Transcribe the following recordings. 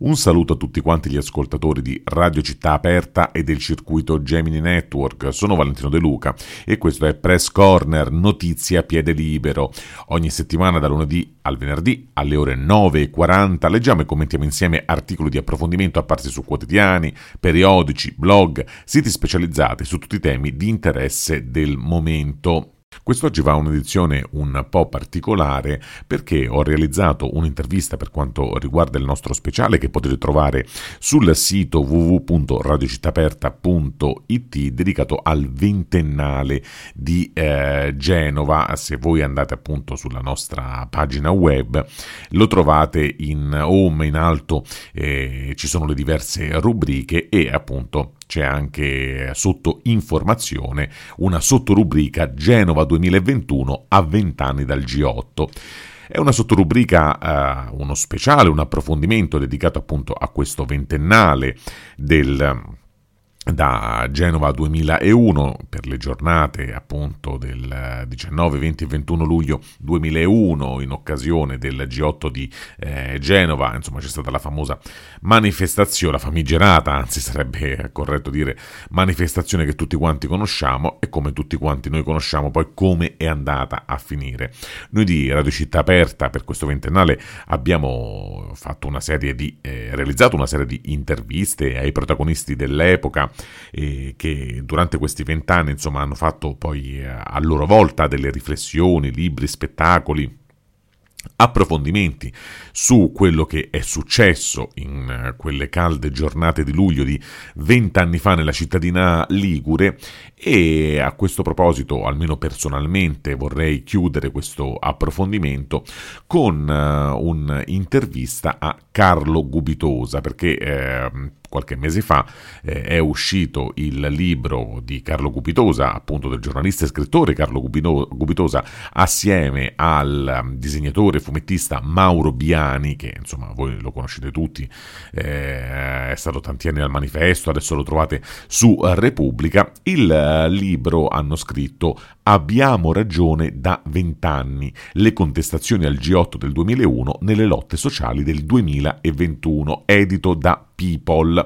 Un saluto a tutti quanti gli ascoltatori di Radio Città Aperta e del circuito Gemini Network. Sono Valentino De Luca e questo è Press Corner, notizie a piede libero. Ogni settimana da lunedì al venerdì alle ore 9:40 leggiamo e commentiamo insieme articoli di approfondimento apparsi su quotidiani, periodici, blog, siti specializzati su tutti i temi di interesse del momento. Quest'oggi va un'edizione un po' particolare perché ho realizzato un'intervista per quanto riguarda il nostro speciale che potete trovare sul sito www.radiocittaperta.it dedicato al ventennale di Genova. Se voi andate appunto sulla nostra pagina web lo trovate in home, in alto, ci sono le diverse rubriche e appunto c'è anche sotto informazione una sottorubrica Genova 2021 a 20 anni dal G8. È una sottorubrica, uno speciale, un approfondimento dedicato appunto a questo ventennale da Genova 2001 per le giornate appunto del 19, 20 e 21 luglio 2001 in occasione del G8 di Genova. Insomma, c'è stata la famosa manifestazione, la famigerata, anzi sarebbe corretto dire manifestazione che tutti quanti conosciamo, e come tutti quanti noi conosciamo poi come è andata a finire. Noi di Radio Città Aperta per questo ventennale abbiamo fatto realizzato una serie di interviste ai protagonisti dell'epoca che durante questi 20 anni insomma hanno fatto poi a loro volta delle riflessioni, libri, spettacoli, approfondimenti su quello che è successo in quelle calde giornate di luglio di 20 anni fa nella cittadina ligure. E a questo proposito, almeno personalmente, vorrei chiudere questo approfondimento con un'intervista a Carlo Gubitosa, perché qualche mese fa è uscito il libro di Carlo Gubitosa, appunto del giornalista e scrittore Carlo Gubitosa, assieme al disegnatore e fumettista Mauro Biani, che insomma voi lo conoscete tutti, è stato tanti anni al Manifesto, adesso lo trovate su Repubblica. Il libro hanno scritto Abbiamo ragione da 20 anni, le contestazioni al G8 del 2001 nelle lotte sociali del 2021, edito da People.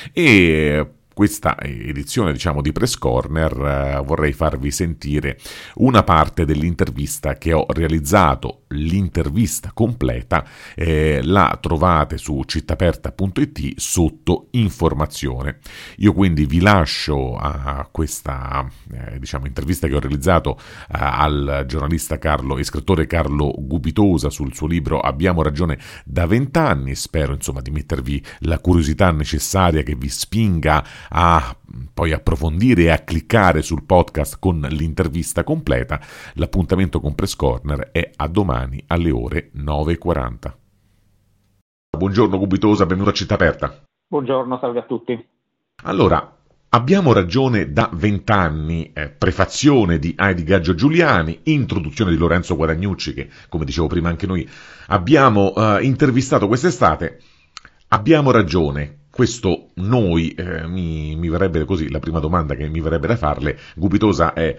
E questa edizione, diciamo, di Press Corner vorrei farvi sentire una parte dell'intervista che ho realizzato. L'intervista completa la trovate su cittaperta.it sotto informazione. Io quindi vi lascio a questa intervista che ho realizzato al giornalista e scrittore Carlo Gubitosa sul suo libro Abbiamo ragione da 20 anni. Spero insomma di mettervi la curiosità necessaria che vi spinga a poi approfondire e a cliccare sul podcast con l'intervista completa. L'appuntamento con Press Corner è a domani alle ore 9:40. Buongiorno Gubitosa, benvenuto a Città Aperta. Buongiorno, salve a tutti. Allora, Abbiamo ragione da 20 anni, prefazione di Heidi Gaggio Giuliani, introduzione di Lorenzo Guadagnucci, che come dicevo prima anche noi abbiamo intervistato quest'estate. Abbiamo ragione. Questo noi, mi verrebbe così, la prima domanda che mi verrebbe da farle, Gubitosa, è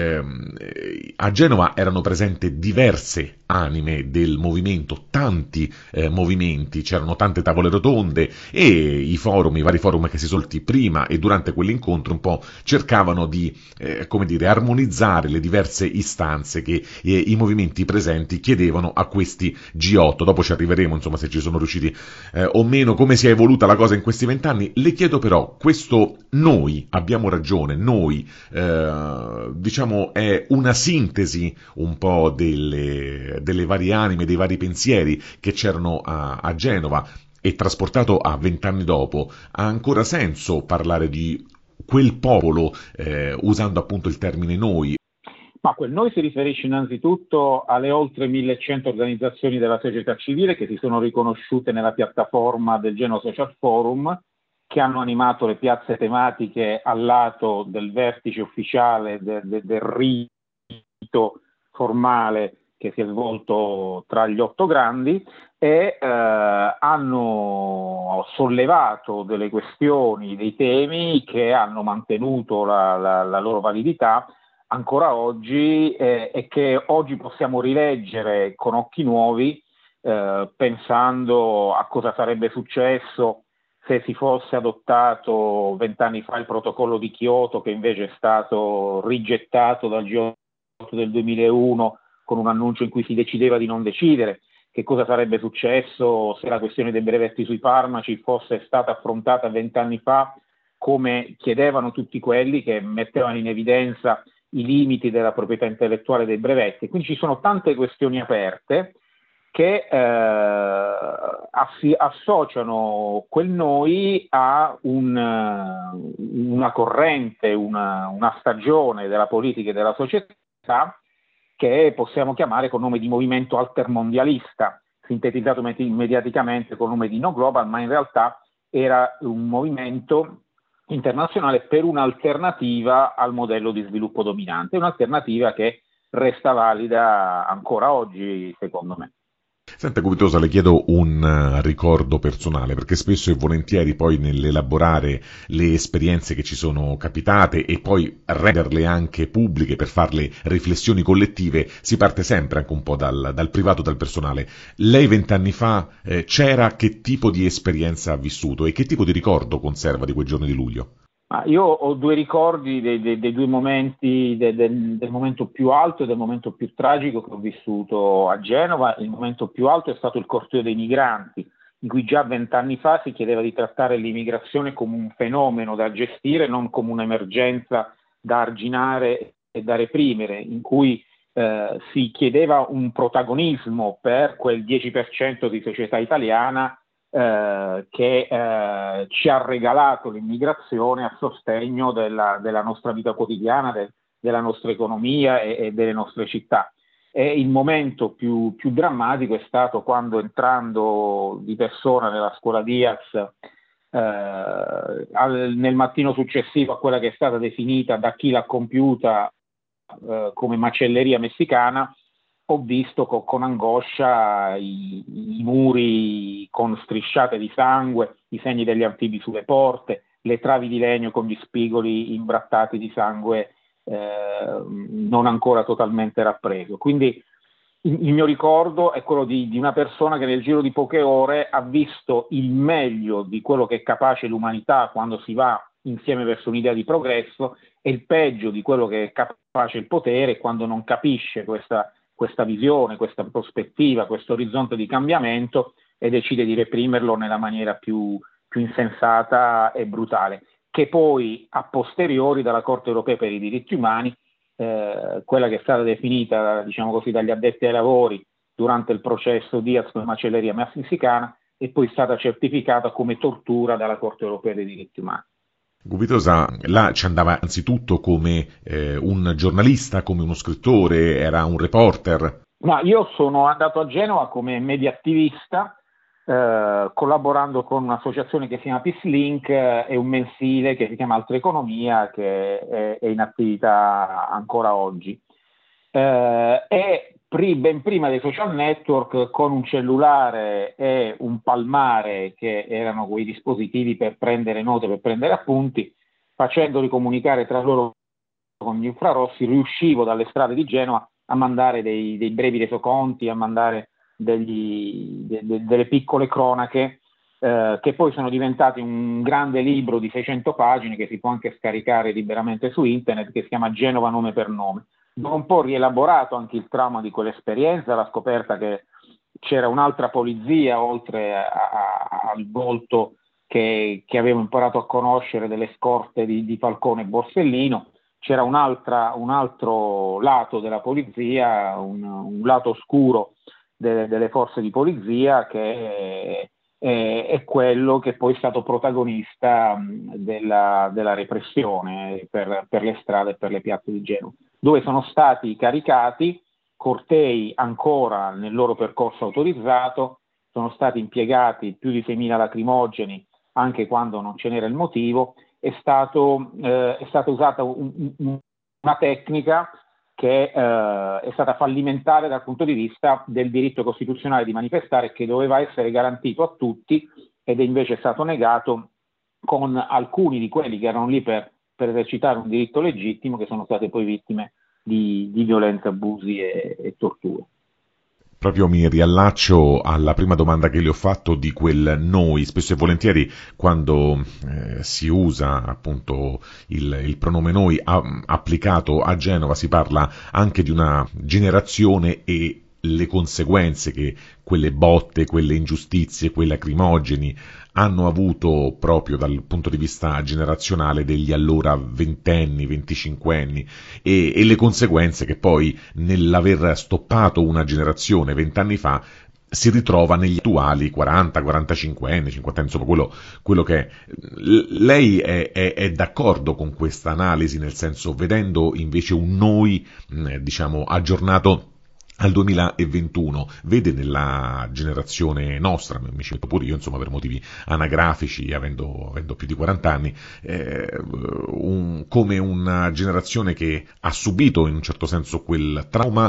a Genova erano presenti diverse anime del movimento, tanti movimenti, c'erano tante tavole rotonde e i vari forum che si solti prima e durante quell'incontro un po' cercavano di, armonizzare le diverse istanze che i movimenti presenti chiedevano a questi G8. Dopo ci arriveremo, insomma, se ci sono riusciti o meno, come si è evoluta la cosa in questi 20 anni. Le chiedo però, questo noi, abbiamo ragione, noi, è una sintesi un po' delle varie anime, dei vari pensieri che c'erano a Genova, e trasportato a 20 anni dopo, ha ancora senso parlare di quel popolo usando appunto il termine noi? Ma quel noi si riferisce innanzitutto alle oltre 1100 organizzazioni della società civile che si sono riconosciute nella piattaforma del Genoa Social Forum, che hanno animato le piazze tematiche al lato del vertice ufficiale del rito formale che si è svolto tra gli 8 grandi, e hanno sollevato delle questioni, dei temi che hanno mantenuto la loro validità ancora oggi, e che oggi possiamo rileggere con occhi nuovi pensando a cosa sarebbe successo se si fosse adottato 20 anni fa il protocollo di Kyoto, che invece è stato rigettato dal G8 del 2001 con un annuncio in cui si decideva di non decidere. Che cosa sarebbe successo se la questione dei brevetti sui farmaci fosse stata affrontata 20 anni fa, come chiedevano tutti quelli che mettevano in evidenza i limiti della proprietà intellettuale dei brevetti. Quindi ci sono tante questioni aperte che associano quel noi a una corrente, una stagione della politica e della società che possiamo chiamare con nome di movimento altermondialista, sintetizzato mediaticamente con nome di No Global, ma in realtà era un movimento internazionale per un'alternativa al modello di sviluppo dominante, un'alternativa che resta valida ancora oggi, secondo me. Senta Gubitosa, le chiedo un ricordo personale, perché spesso e volentieri poi nell'elaborare le esperienze che ci sono capitate e poi renderle anche pubbliche per farle riflessioni collettive, si parte sempre anche un po' dal privato, dal personale. Lei 20 anni fa c'era, che tipo di esperienza ha vissuto e che tipo di ricordo conserva di quei giorni di luglio? Io ho due ricordi dei due momenti, del momento più alto e del momento più tragico che ho vissuto a Genova. Il momento più alto è stato il corteo dei migranti, in cui già 20 anni fa si chiedeva di trattare l'immigrazione come un fenomeno da gestire, non come un'emergenza da arginare e da reprimere, in cui si chiedeva un protagonismo per quel 10% di società italiana che ci ha regalato l'immigrazione a sostegno della nostra vita quotidiana, della nostra economia e delle nostre città. E il momento più drammatico è stato quando, entrando di persona nella scuola Diaz nel mattino successivo a quella che è stata definita da chi l'ha compiuta come macelleria messicana, ho visto con angoscia i muri con strisciate di sangue, i segni degli anfibi sulle porte, le travi di legno con gli spigoli imbrattati di sangue non ancora totalmente rappreso. Quindi il mio ricordo è quello di una persona che nel giro di poche ore ha visto il meglio di quello che è capace l'umanità quando si va insieme verso un'idea di progresso e il peggio di quello che è capace il potere quando non capisce questa visione, questa prospettiva, questo orizzonte di cambiamento e decide di reprimerlo nella maniera più insensata e brutale, che poi a posteriori dalla Corte europea per i diritti umani, quella che è stata definita, diciamo così, dagli addetti ai lavori durante il processo Diaz come macelleria messicana, è poi stata certificata come tortura dalla Corte europea dei diritti umani. Gubitosa, là ci andava anzitutto come un giornalista, come uno scrittore, era un reporter. Ma io sono andato a Genova come media attivista, collaborando con un'associazione che si chiama Peace Link e un mensile che si chiama Altra Economia, che è in attività ancora oggi. Ben prima dei social network, con un cellulare e un palmare, che erano quei dispositivi per prendere note, per prendere appunti, facendoli comunicare tra loro con gli infrarossi, riuscivo dalle strade di Genova a mandare dei brevi resoconti, a mandare delle piccole cronache che poi sono diventati un grande libro di 600 pagine che si può anche scaricare liberamente su internet, che si chiama Genova nome per nome, dove ho un po' rielaborato anche il trauma di quell'esperienza, la scoperta che c'era un'altra polizia oltre al volto che avevo imparato a conoscere delle scorte di Falcone e Borsellino. C'era un altro lato della polizia, un lato oscuro delle forze di polizia, che è quello che poi è stato protagonista della repressione per le strade e per le piazze di Genova, dove sono stati caricati cortei ancora nel loro percorso autorizzato, sono stati impiegati più di 6.000 lacrimogeni anche quando non ce n'era il motivo. È stata usata una tecnica che è stata fallimentare dal punto di vista del diritto costituzionale di manifestare, che doveva essere garantito a tutti ed è invece stato negato con alcuni di quelli che erano lì per esercitare un diritto legittimo, che sono state poi vittime di violenze, abusi e torture. Proprio mi riallaccio alla prima domanda che le ho fatto di quel noi. Spesso e volentieri quando si usa appunto il pronome noi applicato a Genova si parla anche di una generazione e le conseguenze che quelle botte, quelle ingiustizie, quei lacrimogeni hanno avuto proprio dal punto di vista generazionale degli allora ventenni, venticinquenni e le conseguenze che poi nell'aver stoppato una generazione 20 anni fa si ritrova negli attuali 40, 45 anni, 50 anni, insomma quello che è. Lei è d'accordo con questa analisi, nel senso, vedendo invece un noi, diciamo, aggiornato al 2021, vede nella generazione nostra, mi ci metto pure io, insomma, per motivi anagrafici, avendo più di 40 anni, come una generazione che ha subito in un certo senso quel trauma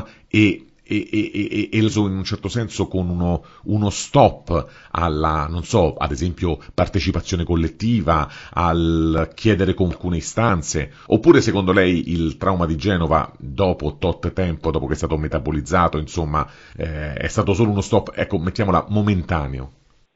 e lo so in un certo senso con uno stop alla, non so, ad esempio partecipazione collettiva, al chiedere con alcune istanze, oppure secondo lei il trauma di Genova dopo tot tempo, dopo che è stato metabolizzato, insomma, è stato solo uno stop, ecco, mettiamola momentaneo?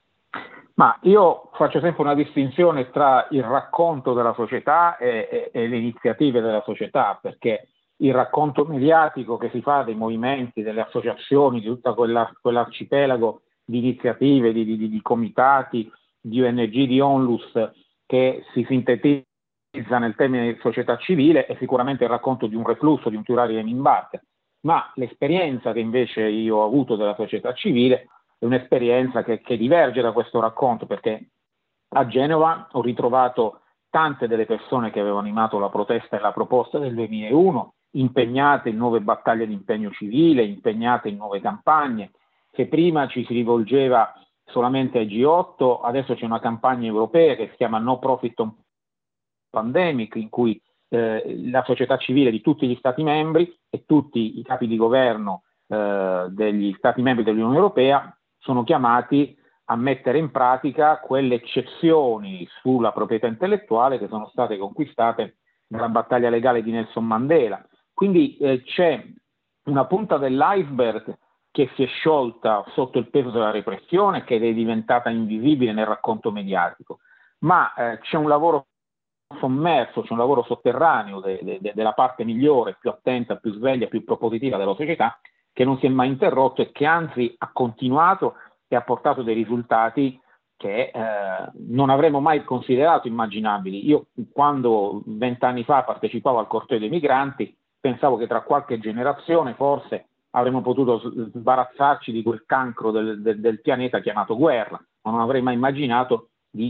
Ma io faccio sempre una distinzione tra il racconto della società e le iniziative della società, perché il racconto mediatico che si fa dei movimenti, delle associazioni, di tutta quell'arcipelago di iniziative, di comitati, di ONG, di Onlus, che si sintetizza nel termine di società civile, è sicuramente il racconto di un reflusso, di un tirare in barca. Ma l'esperienza che invece io ho avuto della società civile è un'esperienza che diverge da questo racconto, perché a Genova ho ritrovato tante delle persone che avevano animato la protesta e la proposta del 2001, impegnate in nuove battaglie di impegno civile, impegnate in nuove campagne, che prima ci si rivolgeva solamente ai G8, adesso c'è una campagna europea che si chiama No Profit on Pandemic, in cui la società civile di tutti gli Stati membri e tutti i capi di governo degli Stati membri dell'Unione Europea sono chiamati a mettere in pratica quelle eccezioni sulla proprietà intellettuale che sono state conquistate nella battaglia legale di Nelson Mandela. Quindi c'è una punta dell'iceberg che si è sciolta sotto il peso della repressione, che è diventata invisibile nel racconto mediatico, ma c'è un lavoro sommerso, c'è un lavoro sotterraneo della parte migliore, più attenta, più sveglia, più propositiva della società, che non si è mai interrotto e che anzi ha continuato e ha portato dei risultati che non avremmo mai considerato immaginabili. Io quando 20 anni fa partecipavo al corteo dei migranti pensavo che tra qualche generazione forse avremmo potuto sbarazzarci di quel cancro del pianeta chiamato guerra, ma non avrei mai immaginato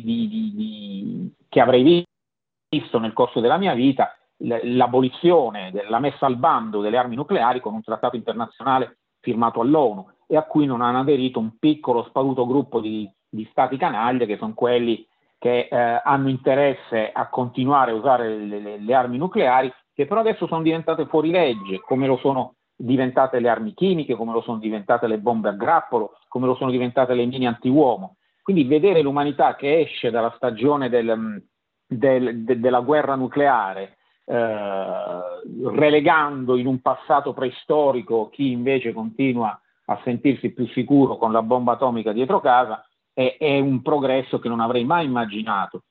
che avrei visto nel corso della mia vita l'abolizione, la messa al bando delle armi nucleari con un trattato internazionale firmato all'ONU e a cui non hanno aderito un piccolo sparuto gruppo di stati canaglia che sono quelli che hanno interesse a continuare a usare le armi nucleari, che però adesso sono diventate fuori legge, come lo sono diventate le armi chimiche, come lo sono diventate le bombe a grappolo, come lo sono diventate le mine antiuomo. Quindi vedere l'umanità che esce dalla stagione della guerra nucleare, relegando in un passato preistorico chi invece continua a sentirsi più sicuro con la bomba atomica dietro casa, è un progresso che non avrei mai immaginato.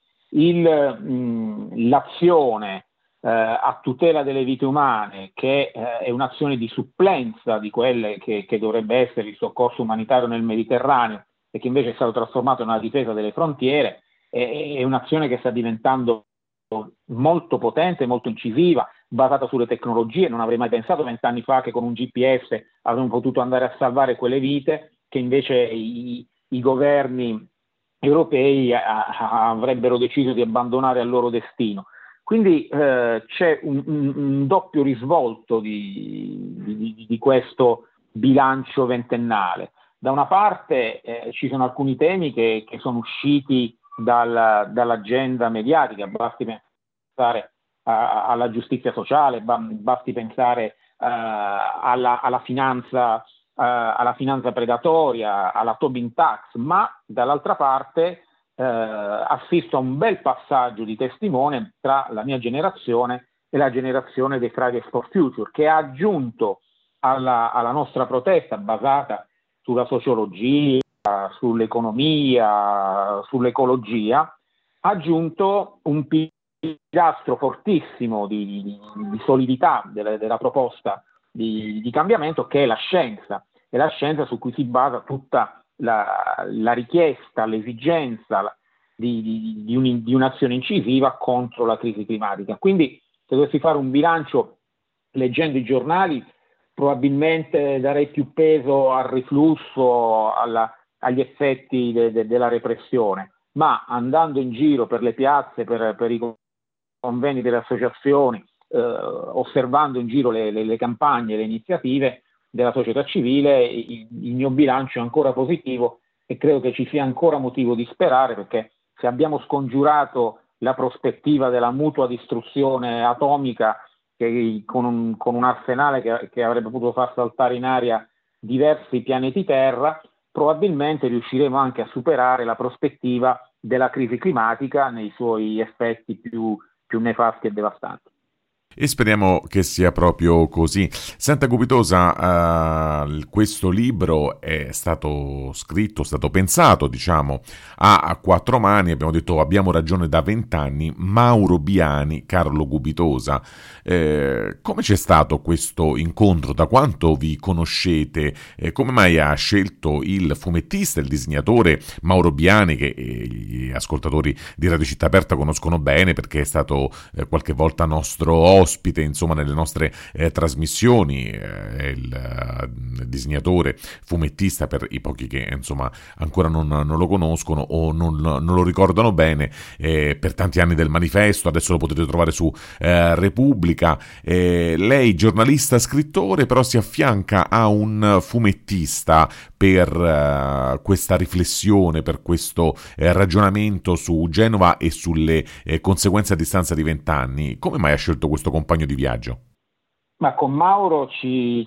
L'azione a tutela delle vite umane, che è un'azione di supplenza di quelle che dovrebbe essere il soccorso umanitario nel Mediterraneo e che invece è stato trasformato in una difesa delle frontiere, è un'azione che sta diventando molto potente, molto incisiva, basata sulle tecnologie. Non avrei mai pensato 20 anni fa che con un GPS avremmo potuto andare a salvare quelle vite che invece i governi europei avrebbero deciso di abbandonare al loro destino. Quindi c'è un doppio risvolto di questo bilancio ventennale. Da una parte ci sono alcuni temi che sono usciti dall'agenda mediatica, basti pensare alla giustizia sociale, basti pensare alla finanza predatoria, alla Tobin tax, ma dall'altra parte assisto a un bel passaggio di testimone tra la mia generazione e la generazione dei Fridays for Future, che ha aggiunto alla nostra protesta basata sulla sociologia, sull'economia, sull'ecologia, ha aggiunto un pilastro fortissimo di solidità della proposta di cambiamento, che è la scienza. È la scienza su cui si basa tutta la richiesta, l'esigenza di un'azione incisiva contro la crisi climatica. Quindi, se dovessi fare un bilancio leggendo i giornali, probabilmente darei più peso al riflusso, agli effetti della repressione, ma andando in giro per le piazze, per i convegni delle associazioni, osservando in giro le campagne, le iniziative della società civile, il mio bilancio è ancora positivo e credo che ci sia ancora motivo di sperare, perché se abbiamo scongiurato la prospettiva della mutua distruzione atomica, che con un arsenale che avrebbe potuto far saltare in aria diversi pianeti Terra, probabilmente riusciremo anche a superare la prospettiva della crisi climatica nei suoi effetti più nefasti e devastanti. E speriamo che sia proprio così. Senta Gubitosa, questo libro è stato scritto, è stato pensato, diciamo, a quattro mani. Abbiamo detto, abbiamo ragione da 20 anni. Mauro Biani, Carlo Gubitosa. Come c'è stato questo incontro? Da quanto vi conoscete? Come mai ha scelto il fumettista, il disegnatore Mauro Biani, che gli ascoltatori di Radio Città Aperta conoscono bene perché è stato qualche volta nostro ospite, insomma, nelle nostre trasmissioni, il disegnatore, fumettista, per i pochi che insomma ancora non lo conoscono o non lo ricordano bene, per tanti anni del Manifesto, adesso lo potete trovare su Repubblica. Lei giornalista, scrittore, però si affianca a un fumettista per questa riflessione, per questo ragionamento su Genova e sulle conseguenze a distanza di 20 anni. Come mai ha scelto questo compagno di viaggio? Ma con Mauro ci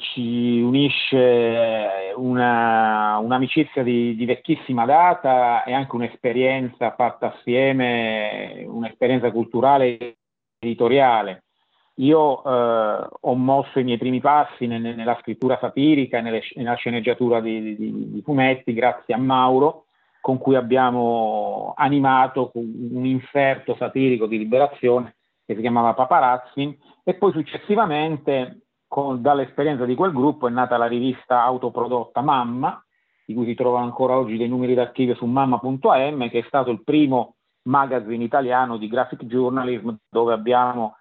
unisce un'amicizia di vecchissima data e anche un'esperienza fatta assieme, un'esperienza culturale e editoriale. Io ho mosso i miei primi passi nella scrittura satirica e nella sceneggiatura di fumetti grazie a Mauro, con cui abbiamo animato un inserto satirico di Liberazione che si chiamava Paparazzi, e poi successivamente dall'esperienza di quel gruppo è nata la rivista autoprodotta Mamma, di cui si trovano ancora oggi dei numeri d'archivio su mamma.am, che è stato il primo magazine italiano di graphic journalism, dove abbiamo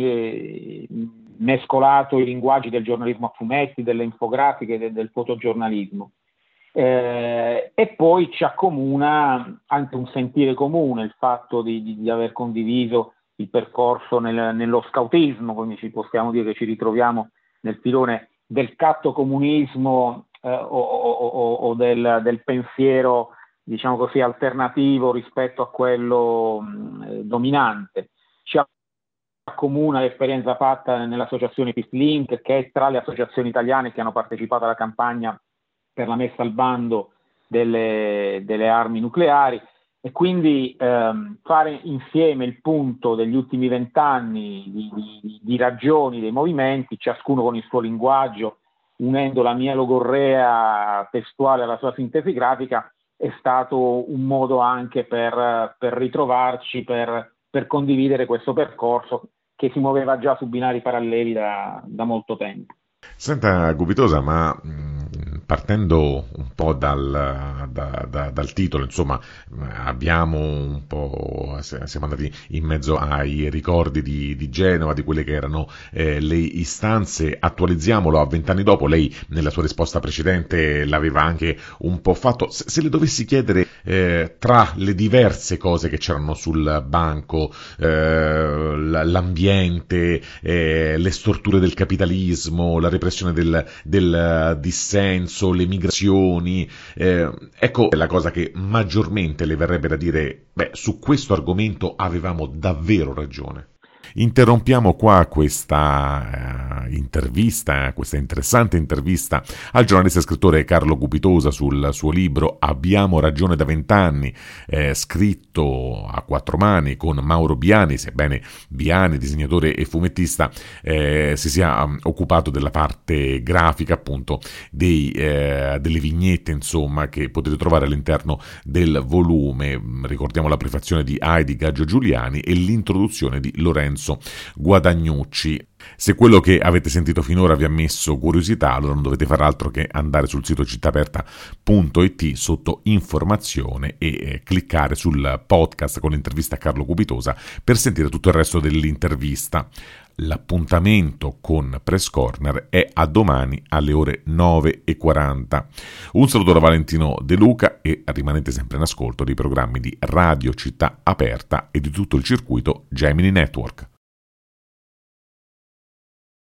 mescolato i linguaggi del giornalismo a fumetti, delle infografiche e del fotogiornalismo. E poi ci accomuna anche un sentire comune, il fatto di aver condiviso il percorso nello scautismo, quindi possiamo dire che ci ritroviamo nel filone del cattocomunismo o del pensiero, diciamo così, alternativo rispetto a quello dominante. Ci accomuna l'esperienza fatta nell'associazione Peace Link, che è tra le associazioni italiane che hanno partecipato alla campagna per la messa al bando delle armi nucleari, e quindi fare insieme il punto degli ultimi 20 anni di ragioni dei movimenti, ciascuno con il suo linguaggio, unendo la mia logorrea testuale alla sua sintesi grafica, è stato un modo anche per ritrovarci, per condividere questo percorso che si muoveva già su binari paralleli da molto tempo. Senta Gubitosa, ma partendo un po' dal titolo, insomma, abbiamo un po', siamo andati in mezzo ai ricordi di Genova, di quelle che erano le istanze. Attualizziamolo a 20 anni dopo. Lei nella sua risposta precedente l'aveva anche un po' fatto. Se le dovessi chiedere tra le diverse cose che c'erano sul banco, l'ambiente, le storture del capitalismo, la repressione del dissenso, le migrazioni, ecco la cosa che maggiormente le verrebbe da dire: beh, su questo argomento avevamo davvero ragione. Interrompiamo qua questa intervista, questa interessante intervista al giornalista e scrittore Carlo Gubitosa sul suo libro Abbiamo ragione da 20 anni, scritto a quattro mani con Mauro Biani, sebbene Biani, disegnatore e fumettista, si sia occupato della parte grafica, appunto, delle vignette, insomma, che potete trovare all'interno del volume. Ricordiamo la prefazione di Heidi Gaggio Giuliani e l'introduzione di Lorenzo Guadagnucci. Se quello che avete sentito finora vi ha messo curiosità, allora non dovete fare altro che andare sul sito cittaaperta.it sotto informazione e cliccare sul podcast con l'intervista a Carlo Gubitosa per sentire tutto il resto dell'intervista. L'appuntamento con Press Corner è a domani alle ore 9:40. Un saluto da Valentino De Luca e rimanete sempre in ascolto dei programmi di Radio Città Aperta e di tutto il circuito Gemini Network.